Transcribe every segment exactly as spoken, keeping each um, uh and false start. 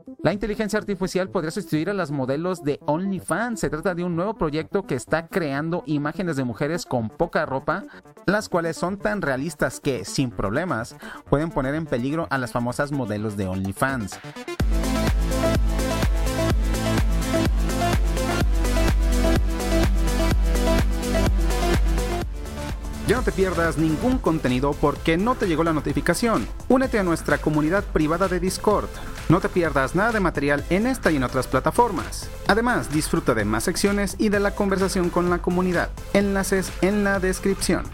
La inteligencia artificial podría sustituir a los modelos de OnlyFans. Se trata de un nuevo proyecto que está creando imágenes de mujeres con poca ropa, las cuales son tan realistas que, sin problemas, pueden poner en peligro a las famosas modelos de OnlyFans. Ya no te pierdas ningún contenido porque no te llegó la notificación. Únete a nuestra comunidad privada de Discord. No te pierdas nada de material en esta y en otras plataformas. Además, disfruta de más secciones y de la conversación con la comunidad. Enlaces en la descripción.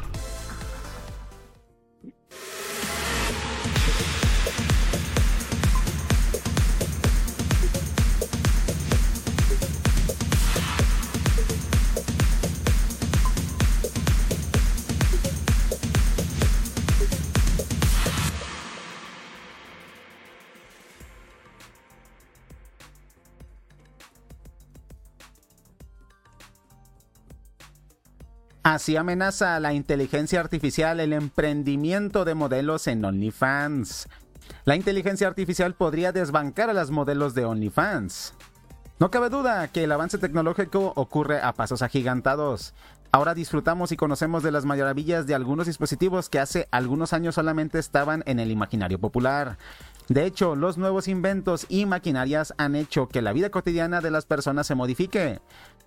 Así amenaza la inteligencia artificial el emprendimiento de modelos en OnlyFans. La inteligencia artificial podría desbancar a los modelos de OnlyFans. No cabe duda que el avance tecnológico ocurre a pasos agigantados. Ahora disfrutamos y conocemos de las maravillas de algunos dispositivos que hace algunos años solamente estaban en el imaginario popular. De hecho, los nuevos inventos y maquinarias han hecho que la vida cotidiana de las personas se modifique.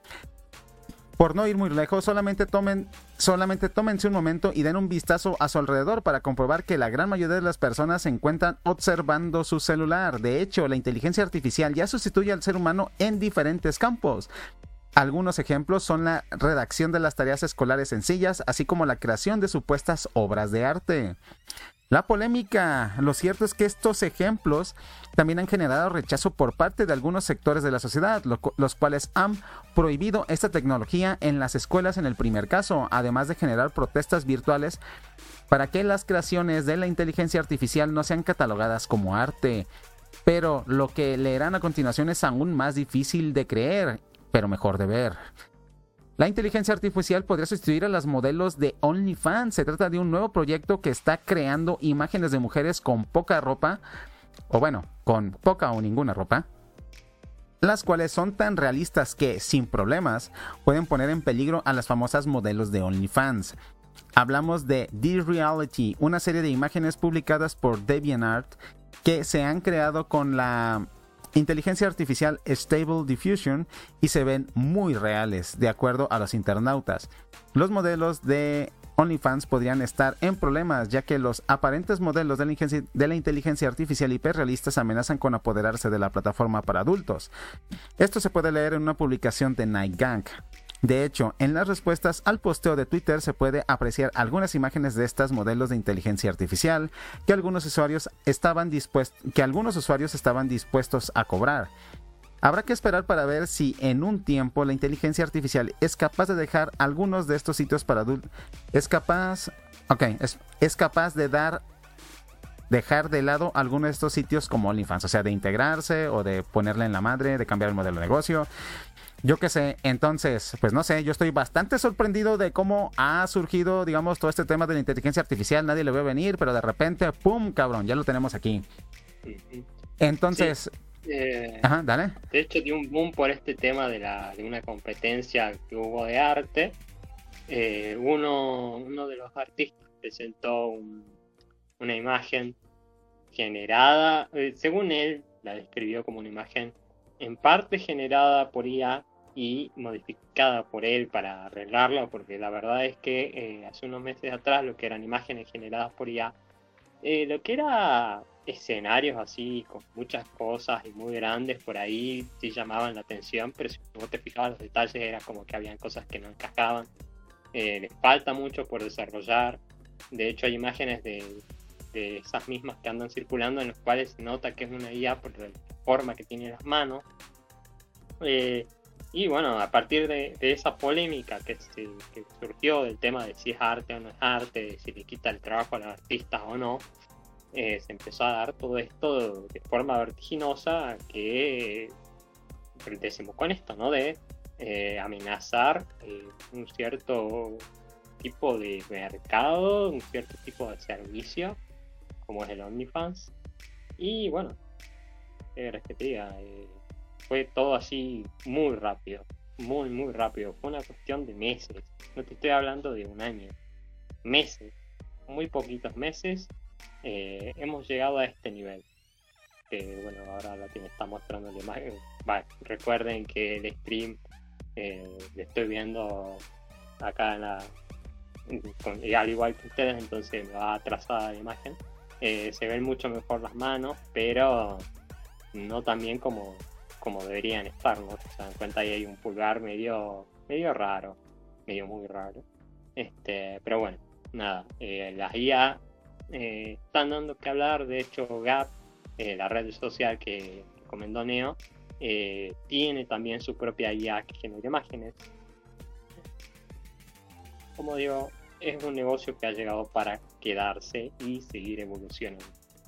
Por no ir muy lejos, solamente tomen, solamente tómense un momento y den un vistazo a su alrededor para comprobar que la gran mayoría de las personas se encuentran observando su celular. De hecho, la inteligencia artificial ya sustituye al ser humano en diferentes campos. Algunos ejemplos son la redacción de las tareas escolares sencillas, así como la creación de supuestas obras de arte. La polémica. Lo cierto es que estos ejemplos también han generado rechazo por parte de algunos sectores de la sociedad, lo, los cuales han prohibido esta tecnología en las escuelas en el primer caso, además de generar protestas virtuales para que las creaciones de la inteligencia artificial no sean catalogadas como arte. Pero lo que leerán a continuación es aún más difícil de creer, pero mejor de ver. La inteligencia artificial podría sustituir a los modelos de OnlyFans. Se trata de un nuevo proyecto que está creando imágenes de mujeres con poca ropa, o bueno, con poca o ninguna ropa, las cuales son tan realistas que, sin problemas, pueden poner en peligro a las famosas modelos de OnlyFans. Hablamos de D-Reality, una serie de imágenes publicadas por DeviantArt que se han creado con la inteligencia artificial Stable Diffusion y se ven muy reales, de acuerdo a los internautas. Los modelos de OnlyFans podrían estar en problemas, ya que los aparentes modelos de la, de la inteligencia artificial hiperrealistas amenazan con apoderarse de la plataforma para adultos. Esto se puede leer en una publicación de Nightgang. De hecho, en las respuestas al posteo de Twitter se puede apreciar algunas imágenes de estos modelos de inteligencia artificial que algunos usuarios estaban dispuestos, que algunos usuarios estaban dispuestos a cobrar. Habrá que esperar para ver si en un tiempo la inteligencia artificial es capaz de dejar algunos de estos sitios para adultos. Es capaz, ok, es, es capaz de dar dejar de lado algunos de estos sitios como OnlyFans, o sea, de integrarse o de ponerle en la madre, de cambiar el modelo de negocio. Yo qué sé, entonces, pues no sé, yo estoy bastante sorprendido de cómo ha surgido, digamos, todo este tema de la inteligencia artificial. Nadie lo vio venir, pero de repente, ¡pum!, cabrón, ya lo tenemos aquí. Entonces, sí, eh, ajá, dale. De hecho, dio un boom por este tema de, la, de una competencia que hubo de arte. Eh, uno, uno de los artistas presentó un, una imagen generada, eh, según él, la describió como una imagen en parte generada por I A y modificada por él para arreglarla, porque la verdad es que eh, hace unos meses atrás lo que eran imágenes generadas por I A, eh, lo que era escenarios así con muchas cosas y muy grandes por ahí sí llamaban la atención, pero si no te fijabas los detalles era como que habían cosas que no encajaban. Eh, les falta mucho por desarrollar. De hecho hay imágenes de, de esas mismas que andan circulando en las cuales se nota que es una I A por la forma que tiene las manos. Eh, y bueno, a partir de, de esa polémica que, se, que surgió del tema de si es arte o no es arte, de si le quita el trabajo a los artistas o no, eh, se empezó a dar todo esto de forma vertiginosa que eh, desembocó en esto, ¿no? De eh, amenazar eh, un cierto tipo de mercado, un cierto tipo de servicio, como es el OnlyFans. Y bueno, ¿Qué querés que te diga? Eh, fue todo así muy rápido, muy, muy rápido. Fue una cuestión de meses. No te estoy hablando de un año. Meses, muy poquitos meses, eh, hemos llegado a este nivel. Que bueno, ahora la que me está mostrando la imagen. Vale, recuerden que el stream eh, le estoy viendo acá en la. Con, y al igual que ustedes, entonces me va atrasada la imagen. Eh, se ven mucho mejor las manos, pero no tan bien como, como deberían estar, ¿no? Se dan cuenta, ahí hay un pulgar medio, medio raro, medio muy raro. Este, pero bueno, nada, eh, las I A eh, están dando que hablar. De hecho, Gap, eh, la red social que recomendó Neo, eh, tiene también su propia I A que genera imágenes. Como digo, es un negocio que ha llegado para quedarse y seguir evolucionando.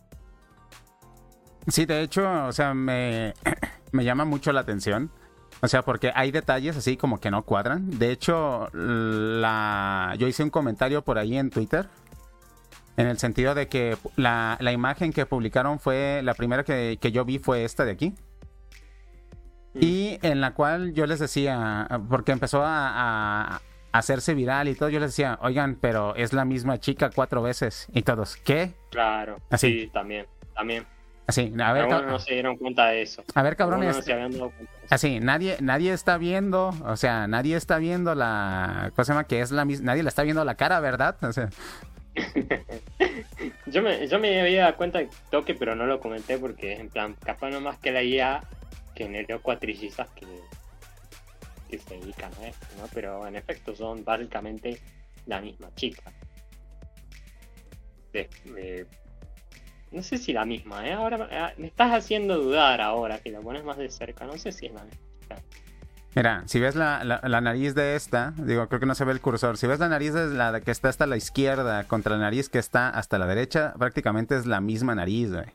Sí, de hecho, o sea, me, me llama mucho la atención. O sea, porque hay detalles así como que no cuadran. De hecho, la, yo hice un comentario por ahí en Twitter, en el sentido de que la, la imagen que publicaron fue, la primera que, que yo vi fue esta de aquí. Mm. Y en la cual yo les decía, porque empezó a, a hacerse viral y todo, yo les decía, oigan, pero es la misma chica cuatro veces. Y todos, ¿qué? Claro, así. Sí, también, también. Así, a ver, cab- no se dieron cuenta de eso. A ver, cabrones. No se habían dado cuenta de eso. Así, nadie, nadie está viendo, o sea, nadie está viendo la cosa que es la misma, nadie le está viendo la cara, ¿verdad? O sea. yo me, yo me había dado cuenta de toque, pero no lo comenté porque en plan, capaz no más que la I A generó cuatrillizas que, que se dedican a esto, ¿no? Pero en efecto son básicamente la misma chica. De, de, No sé si la misma, ¿eh? Ahora me estás haciendo dudar ahora que la pones más de cerca. No sé si es la misma. Mira, si ves la, la, la nariz de esta, digo, creo que no se ve el cursor. Si ves la nariz de la que está hasta la izquierda contra la nariz que está hasta la derecha, prácticamente es la misma nariz, güey.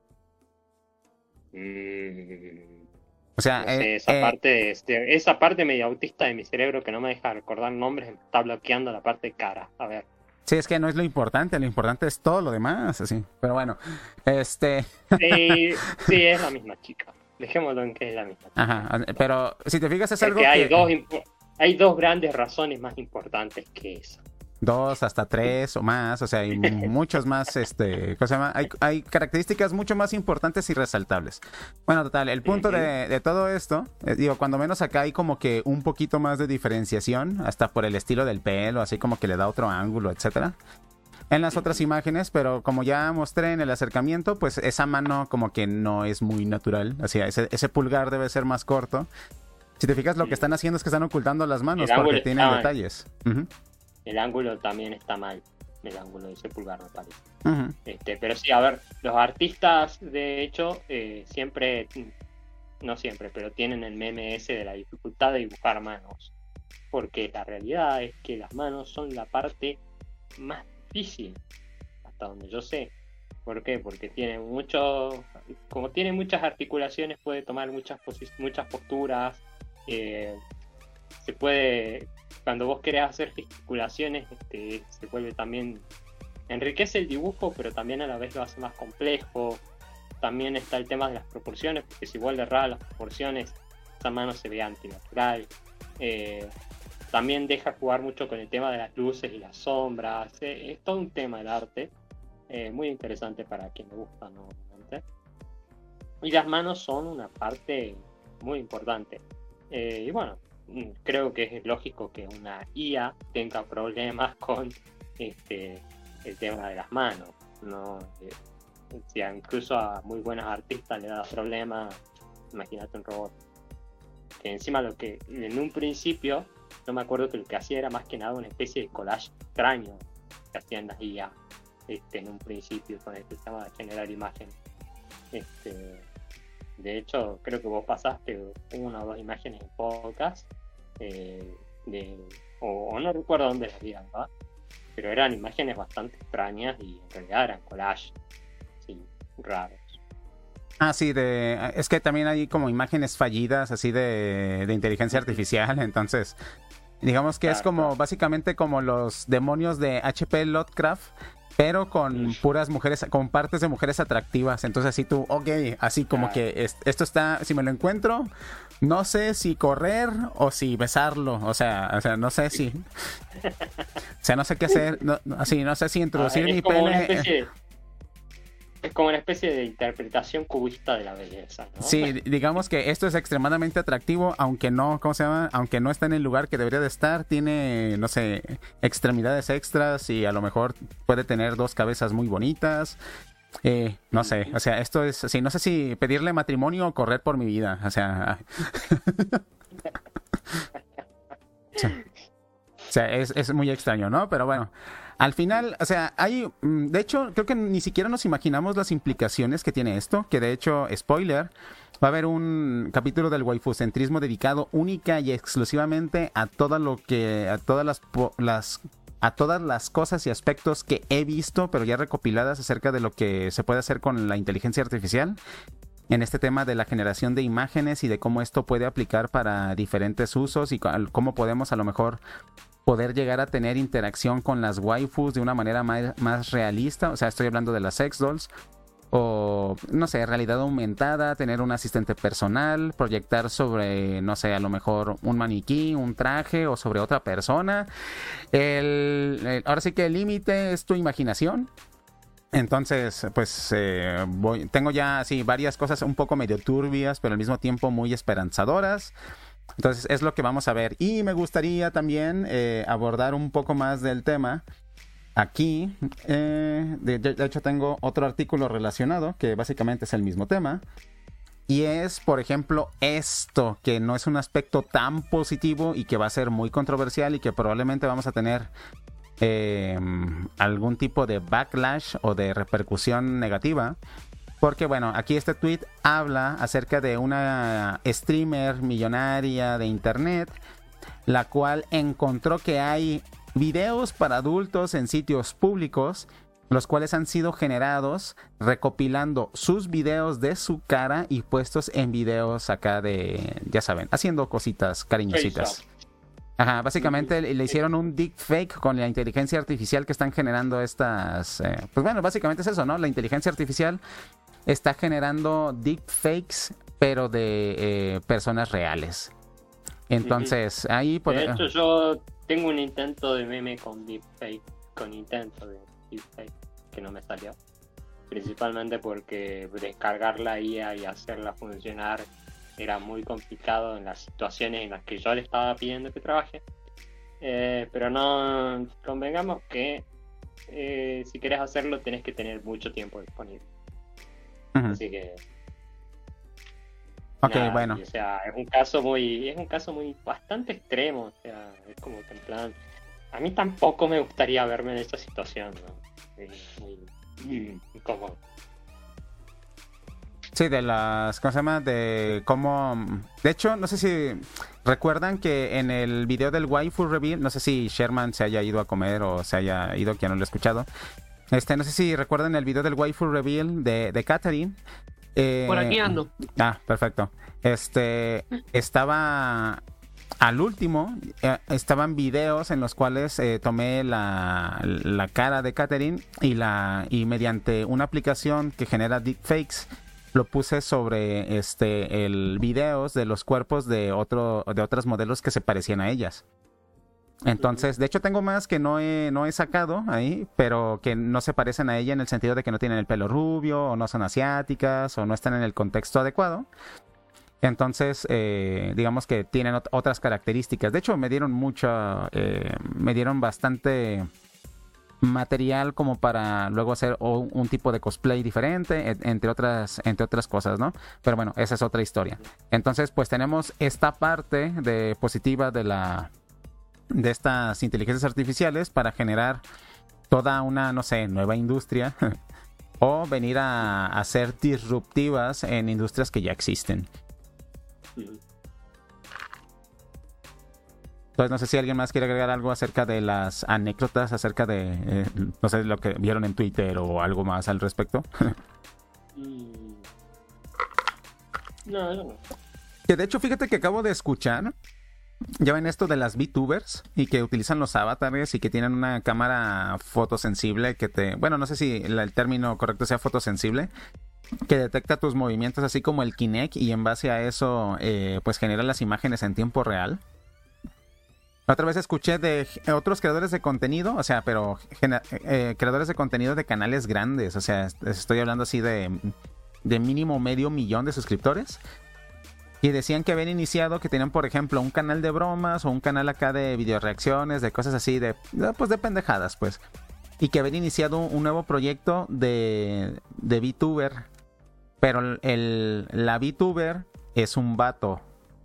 Mm, o sea, no sé, eh, esa, eh, parte, este, esa parte medio autista de mi cerebro que no me deja recordar nombres, me está bloqueando la parte de cara. A ver. Sí, es que no es lo importante, lo importante es todo lo demás, así. Pero bueno, este... Sí, sí, es la misma chica. Dejémoslo en que es la misma chica. Ajá, pero si te fijas es Porque algo que... hay dos, impo- hay dos grandes razones más importantes que esa. Dos, hasta tres o más, o sea, hay muchos más, este, ¿cómo se llama? Hay, hay características mucho más importantes y resaltables. Bueno, total, el punto uh-huh. de, de todo esto, eh, digo, cuando menos acá hay como que un poquito más de diferenciación, hasta por el estilo del pelo, así como que le da otro ángulo, etcétera. En las uh-huh. otras imágenes, pero como ya mostré en el acercamiento, pues esa mano como que no es muy natural, así, ese, ese pulgar debe ser más corto. Si te fijas, lo que están haciendo es que están ocultando las manos porque tienen está... detalles. Uh-huh. El ángulo también está mal, el ángulo de ese pulgar me parece. Uh-huh. Este, pero sí, a ver, los artistas de hecho eh, siempre, no siempre, pero tienen el meme ese de la dificultad de dibujar manos. Porque la realidad es que las manos son la parte más difícil, hasta donde yo sé. ¿Por qué? Porque tiene mucho, como tiene muchas articulaciones, puede tomar muchas, posi- muchas posturas, eh, se puede... Cuando vos querés hacer gesticulaciones, este, se vuelve también... Enriquece el dibujo, pero también a la vez lo hace más complejo. También está el tema de las proporciones, porque si vos le errás las proporciones, esa mano se ve antinatural. Eh, también deja jugar mucho con el tema de las luces y las sombras. Eh, es todo un tema del arte, eh, muy interesante para quien le gusta, ¿no? Obviamente. Y las manos son una parte muy importante. Eh, y bueno, creo que es lógico que una I A tenga problemas con este el tema de las manos, ¿no? Eh, si incluso a muy buenos artistas le da problemas, imagínate un robot. Que encima lo que en un principio, yo me acuerdo que lo que hacía era más que nada una especie de collage extraño que hacían las I A este, en un principio con este tema de generar imágenes. Este, de hecho, creo que vos pasaste una o dos imágenes en podcast, eh, de, o, o no recuerdo dónde las vi, ¿verdad? Pero eran imágenes bastante extrañas y en realidad eran collages, sí, raros. Ah, sí, de, es que también hay como imágenes fallidas así de, de inteligencia artificial, entonces digamos que claro, es como claro. básicamente como los demonios de H P Lovecraft pero con Mm. puras mujeres, con partes de mujeres atractivas. Entonces así tú, ok, así como Ah. que es- esto está, si me lo encuentro, no sé si correr o si besarlo. O sea, o sea, no sé si, o sea, no sé qué hacer, no, no- así, no sé si Ah, introducir mi es como una pene. especie de, es como una especie de interpretación cubista de la belleza, ¿no? Sí, di- digamos que esto es extremadamente atractivo, aunque no, ¿cómo se llama? Aunque no está en el lugar que debería de estar, tiene, no sé, extremidades extras y a lo mejor puede tener dos cabezas muy bonitas. Eh, no sé, o sea, esto es, sí, no sé si pedirle matrimonio o correr por mi vida, o sea, sí. O sea, es, es muy extraño, ¿no? Pero bueno, al final, o sea, hay, mm, de hecho, creo que ni siquiera nos imaginamos las implicaciones que tiene esto, que de hecho, spoiler, va a haber un capítulo del waifusentrismo dedicado única y exclusivamente a todo lo que, a todas las, po- las a todas las cosas y aspectos que he visto, pero ya recopiladas acerca de lo que se puede hacer con la inteligencia artificial en este tema de la generación de imágenes y de cómo esto puede aplicar para diferentes usos y cu- cómo podemos a lo mejor poder llegar a tener interacción con las waifus de una manera más, más realista. O sea, estoy hablando de las sex dolls. O, no sé, realidad aumentada, tener un asistente personal, proyectar sobre, no sé, a lo mejor un maniquí, un traje o sobre otra persona. El, el- ahora sí que el límite es tu imaginación. Entonces, pues eh, voy, tengo ya así varias cosas un poco medio turbias, pero al mismo tiempo muy esperanzadoras. Entonces es lo que vamos a ver. Y me gustaría también eh, abordar un poco más del tema. Aquí, eh, de, de hecho tengo otro artículo relacionado que básicamente es el mismo tema. Y es, por ejemplo, esto, que no es un aspecto tan positivo y que va a ser muy controversial y que probablemente vamos a tener eh, algún tipo de backlash o de repercusión negativa. Porque bueno, aquí este tweet habla acerca de una streamer millonaria de internet, la cual encontró que hay videos para adultos en sitios públicos, los cuales han sido generados recopilando sus videos de su cara y puestos en videos acá de, ya saben, haciendo cositas cariñositas. Ajá, básicamente le, le hicieron un deepfake con la inteligencia artificial que están generando estas... eh, pues bueno, básicamente es eso, ¿no? La inteligencia artificial está generando deepfakes, pero de eh, personas reales. Entonces, ahí... Por, De hecho, yo tengo un intento de meme con deepfake, con intento de deepfake, que no me salió. Principalmente porque descargar la I A y hacerla funcionar era muy complicado en las situaciones en las que yo le estaba pidiendo que trabaje. Eh, pero no, convengamos que eh, si querés hacerlo tenés que tener mucho tiempo disponible. uh-huh. Así que... Ok, nada, bueno. y, o sea, es un caso muy, es un caso muy bastante extremo, o sea, es como que en plan, a mí tampoco me gustaría verme en esta situación, ¿no? Es muy, muy incómodo. Sí, de las, ¿cómo se llama? De cómo... De hecho, no sé si recuerdan que en el video del waifu reveal, no sé si Sherman se haya ido a comer o se haya ido, que ya no lo he escuchado. Este, no sé si recuerdan el video del waifu reveal de, de Catherine. Eh, Por aquí ando. Ah, perfecto. Este, estaba... Al último, eh, estaban videos en los cuales eh, tomé la, la cara de Catherine y, la, y mediante una aplicación que genera deepfakes, lo puse sobre este el videos de los cuerpos de otro de otros modelos que se parecían a ellas. Entonces, de hecho tengo más que no he, no he sacado ahí, pero que no se parecen a ella en el sentido de que no tienen el pelo rubio, o no son asiáticas, o no están en el contexto adecuado. Entonces, eh, digamos que tienen ot- otras características. De hecho, me dieron mucha, eh, me dieron bastante material como para luego hacer o un tipo de cosplay diferente, et- entre otras, entre otras cosas, ¿no? Pero bueno, esa es otra historia. Entonces, pues tenemos esta parte de positiva de la de estas inteligencias artificiales para generar toda una, no sé, nueva industria o venir a, a ser disruptivas en industrias que ya existen. Entonces no sé si alguien más quiere agregar algo acerca de las anécdotas, acerca de, eh, no sé, lo que vieron en Twitter o algo más al respecto. Mm. No, yo no. Que de hecho, fíjate que acabo de escuchar ya ven esto de las VTubers y que utilizan los avatares y que tienen una cámara fotosensible que te... Bueno, no sé si el término correcto sea fotosensible, que detecta tus movimientos así como el Kinect y en base a eso eh, pues genera las imágenes en tiempo real. Otra vez escuché de otros creadores de contenido, o sea, pero eh, creadores de contenido de canales grandes, o sea, estoy hablando así de, de mínimo medio millón de suscriptores. Y decían que habían iniciado, que tenían, por ejemplo, un canal de bromas o un canal acá de videoreacciones, de cosas así, de pues de pendejadas, pues. Y que habían iniciado un nuevo proyecto de, de VTuber. Pero el, el, la VTuber es un vato.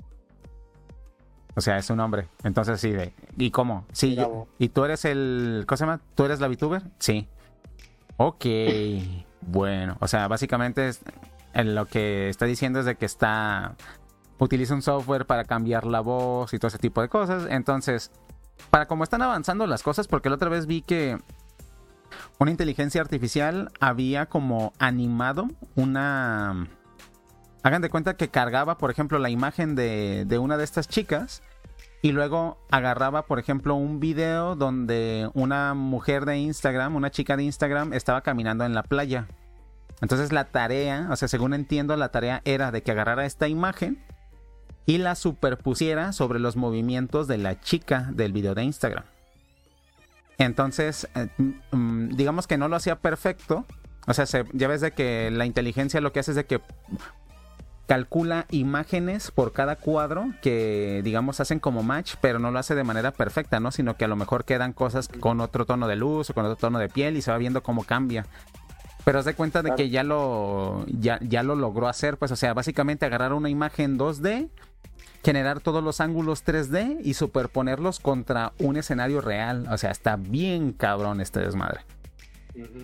O sea, es un hombre. Entonces, sí, de... ¿Y cómo? Sí, Bravo. ¿y tú eres el... ¿Cómo se llama? ¿Tú eres la VTuber? Sí. Ok. Bueno, o sea, básicamente es, lo que está diciendo es de que está... Utiliza un software para cambiar la voz y todo ese tipo de cosas. Entonces, para cómo están avanzando las cosas, porque la otra vez vi que una inteligencia artificial había como animado una... Hagan de cuenta que cargaba, por ejemplo, la imagen de, de una de estas chicas y luego agarraba, por ejemplo, un video donde una mujer de Instagram, una chica de Instagram, estaba caminando en la playa. Entonces la tarea, o sea, según entiendo, la tarea era de que agarrara esta imagen y la superpusiera sobre los movimientos de la chica del video de Instagram. Entonces, eh, digamos que no lo hacía perfecto. O sea, se, ya ves de que la inteligencia lo que hace es de que calcula imágenes por cada cuadro que, digamos, hacen como match, pero no lo hace de manera perfecta, ¿no? Sino que a lo mejor quedan cosas con otro tono de luz o con otro tono de piel y se va viendo cómo cambia. Pero haz de cuenta de que ya lo, ya, ya lo logró hacer, pues, o sea, básicamente agarrar una imagen dos D, generar todos los ángulos tres D y superponerlos contra un escenario real. O sea, está bien cabrón este desmadre. Uh-huh.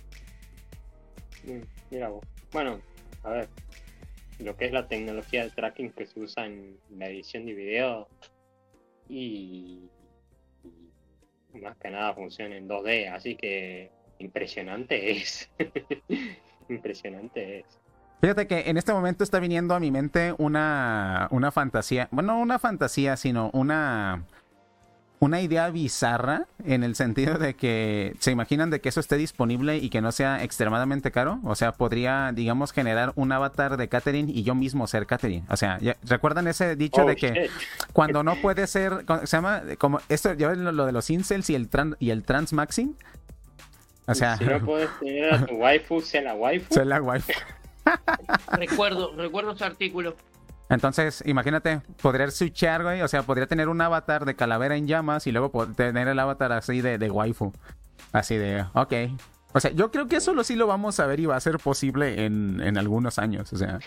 Mira vos. Bueno, a ver, lo que es la tecnología de tracking que se usa en la edición de video y, y más que nada funciona en dos D, así que impresionante es. Impresionante es. Fíjate que en este momento está viniendo a mi mente una, una fantasía, bueno, no una fantasía, sino una, una idea bizarra en el sentido de que se imaginan de que eso esté disponible y que no sea extremadamente caro. O sea, podría, digamos, generar un avatar de Catherine y yo mismo ser Catherine. O sea, ya, ¿recuerdan ese dicho Oh, de que shit. cuando no puede ser, se llama como esto, ya ven lo, lo de los incels y el, tran, y el transmaxing? O sea, si no puedes tener a tu waifu, sea la waifu. soy la waifu. Recuerdo, recuerdo ese artículo. Entonces, imagínate, podría switchar, güey, o sea, podría tener un avatar de calavera en llamas y luego tener el avatar así de, de waifu. Así de, ok. O sea, yo creo que eso lo sí lo vamos a ver y va a ser posible en, en algunos años, o sea.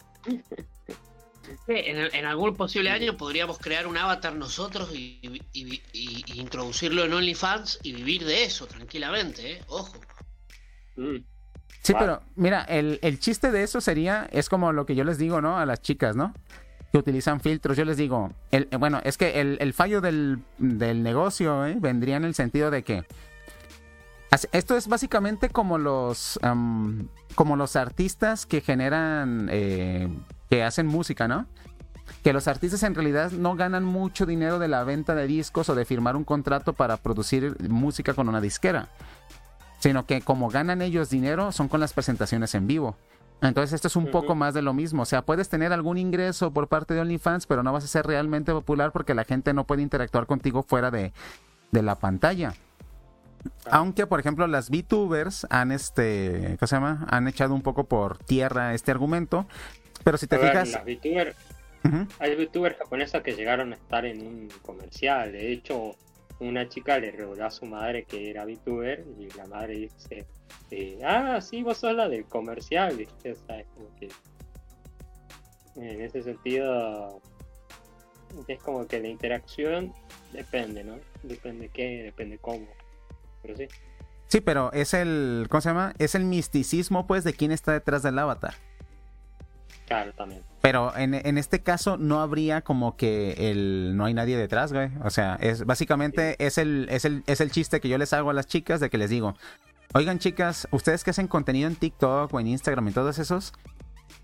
En, en algún posible año podríamos crear un avatar nosotros y, y, y, y introducirlo en OnlyFans y vivir de eso tranquilamente, ¿eh? Ojo. Mm. Sí, Wow. pero mira, el, el chiste de eso sería, es como lo que yo les digo, ¿no? A las chicas, ¿no? Que utilizan filtros. Yo les digo, el, bueno, es que el, el fallo del, del negocio, ¿eh? Vendría en el sentido de que esto es básicamente como los, um, como los artistas que generan, eh, que hacen música, ¿no? Que los artistas en realidad no ganan mucho dinero de la venta de discos o de firmar un contrato para producir música con una disquera, sino que como ganan ellos dinero son con las presentaciones en vivo. Entonces esto es un uh-huh. poco más de lo mismo. O sea, puedes tener algún ingreso por parte de OnlyFans, pero no vas a ser realmente popular porque la gente no puede interactuar contigo fuera de, de la pantalla. Ah. Aunque, por ejemplo, las VTubers han, este, ¿qué se llama? Han echado un poco por tierra este argumento. Pero si te ver, fijas... Las VTubers, uh-huh. Hay VTubers japonesas que llegaron a estar en un comercial. De hecho, una chica le reveló a su madre que era VTuber y la madre dice, eh, ah, sí, vos sos la del comercial, ¿viste? O sea, es como que en ese sentido es como que la interacción depende, ¿no? Depende qué, depende cómo, pero sí. Sí, pero es el, ¿cómo se llama? Es el misticismo, pues, de quién está detrás del avatar. Claro, también. Pero en, en este caso no habría como que el no hay nadie detrás, güey. O sea, es básicamente sí. es el es el es el chiste que yo les hago a las chicas de que les digo, oigan chicas, ustedes que hacen contenido en TikTok o en Instagram y todos esos,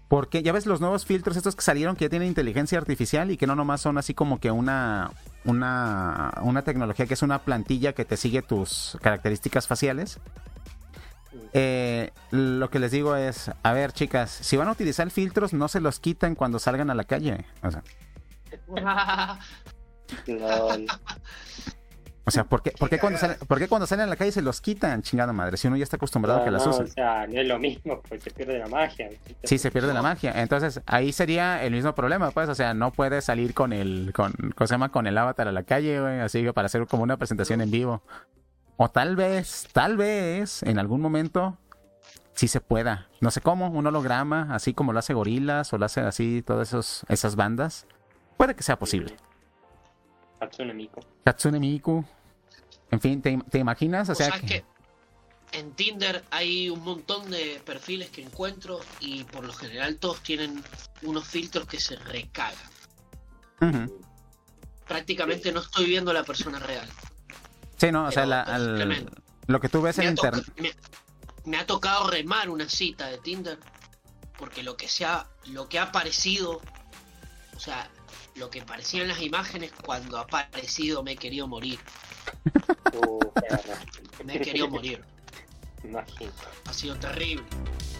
Porque ya ves los nuevos filtros estos que salieron que ya tienen inteligencia artificial y que no nomás son así como que una, una, una tecnología que es una plantilla que te sigue tus características faciales. Eh, lo que les digo es, a ver chicas, si van a utilizar filtros no se los quiten cuando salgan a la calle. O sea, No, o sea ¿por qué, por, qué cuando salen, ¿por qué cuando salen a la calle se los quitan? Chingada madre, si uno ya está acostumbrado no, a que las no, usen. o sea, no es lo mismo, pues se pierde la magia. ¿Viste? Sí, se pierde la magia. Entonces, ahí sería el mismo problema, pues. O sea, no puedes salir con el, con, ¿cómo se llama? Con el avatar a la calle, güey. Así que para hacer como una presentación en vivo. O tal vez, tal vez, en algún momento, sí se pueda. No sé cómo, un holograma, así como lo hace Gorillaz o lo hace así todas esos, esas bandas. Puede que sea posible. Hatsune Miku. Hatsune Miku. En fin, ¿te, te imaginas? O O sea, sea que... que en Tinder hay un montón de perfiles que encuentro y por lo general todos tienen unos filtros que se recagan. Uh-huh. Prácticamente no estoy viendo a la persona real. Sí, no, o sea, Pero la, es al- tremendo. lo que tú ves Me en ha, toca- internet. me- me ha tocado remar una cita de Tinder porque lo que sea, lo que ha aparecido, o sea, lo que parecían las imágenes cuando ha aparecido me he querido morir. Uh, perra. Me he querido morir. Imagino. Ha sido terrible.